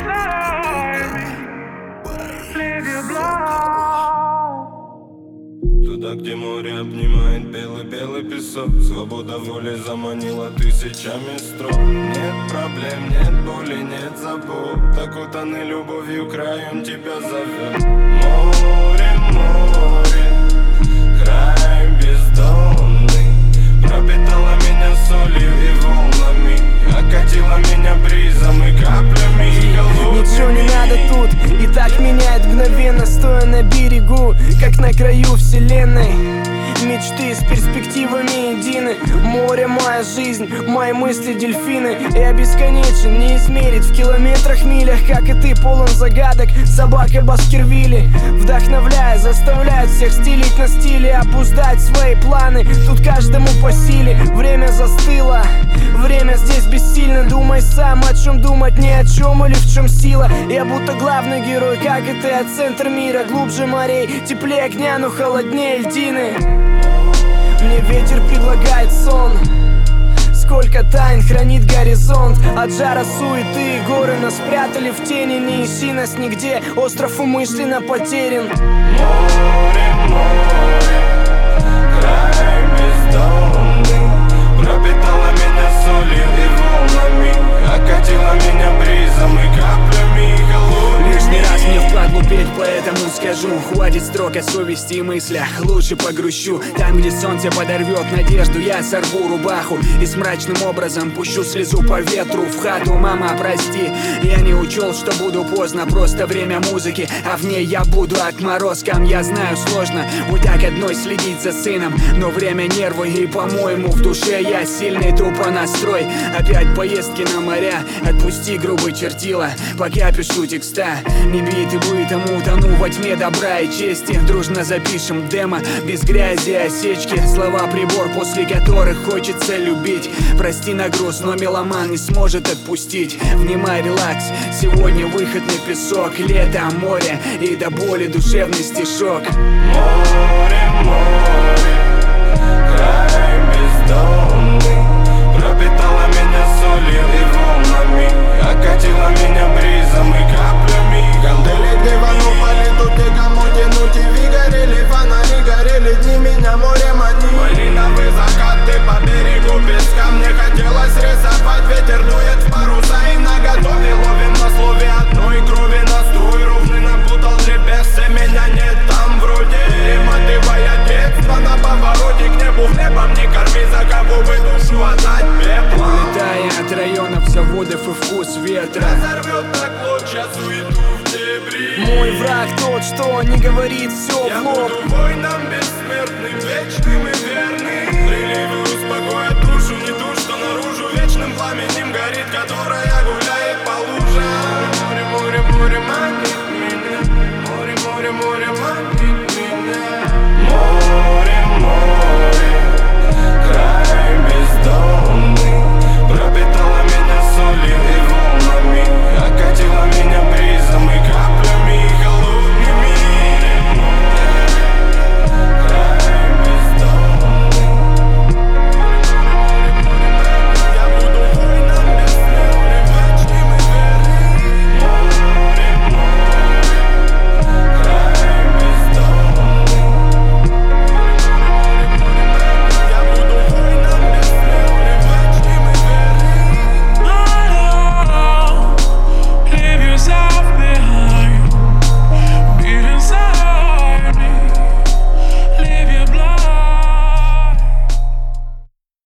Туда, где море обнимает белый-белый песок, свобода воли заманила тысячами строк. Нет проблем, нет боли, нет забот, окутанный любовью краем тебя зовет. Море, море, край бездонный, пропитала меня солью и волнами, окатила меня бризом и каплями холодными. Ничего не надо тут, и так меняет мгновенно, стоя на берегу, как на краю вселенной. Мечты с перспективами едины. Море — моя жизнь, мои мысли — дельфины. Я бесконечен, не измерить в километрах, милях, как и ты, полон загадок. Собака Баскервилли вдохновляя, заставляет всех стилить на стиле, обуздать свои планы. Тут каждому по силе. Время застыло, время здесь бессильно. Думай сам, о чем думать, ни о чем или в чем сила. Я будто главный герой, как и ты, от центра мира. Глубже морей, теплее огня, но холоднее льдины. Мне ветер предлагает сон, сколько тайн хранит горизонт. От жара суеты горы нас спрятали в тени. Не ищи нас нигде, остров умышленно потерян. Море, море, край бездонный, пропитала меня солью и волнами, окатила меня бризом и каплями холодными. Лишний раз мне впадлу петь, поэтому скажу: хватит строк о совести и мыслях, лучше погрущу. Там, где солнце подорвет надежду, я сорву рубаху и с мрачным образом пущу слезу по ветру в хату. Мама, прости, я не учел, что буду поздно, просто время музыки, а в ней я буду отморозком. Я знаю, сложно вот так одной следить за сыном, но время нервы, и, по-моему, в душе я сильный тупо настрой. Опять поездки на моря, отпусти грубый чертила, пока пишу текста. Не биты бытом утону во тьме добра и чести. Дружно запишем демо, без грязи и осечки. Слова прибор, после которых хочется любить. Прости на груз, но меломан не сможет отпустить. Внимай, релакс, сегодня выход на песок. Лето, море и до боли душевный стишок. Море, море, край бездонный, пропитала меня солью и волнами, окатила меня бризом и каплями. Кандели дивану пали, тут никому тянуть. И горели фонари, горели дни, меня море мани. Малиновые закаты по берегу песка. Мне хотелось рисовать, ветер дует в паруса и наготове. Ловим на слове одной крови настрой ровный, напутал GPS, меня нет там вроде. Перематывая детство на повороте к небу, хлебом не корми, за кого бы душу отдать пеплом. Улетая от районов, заводов и вкус ветра, Разорвет на клочья суету в дебри. Мой враг тот, что не говорит все Я в лоб. буду воином бессмертным, вечным и верным. Приливы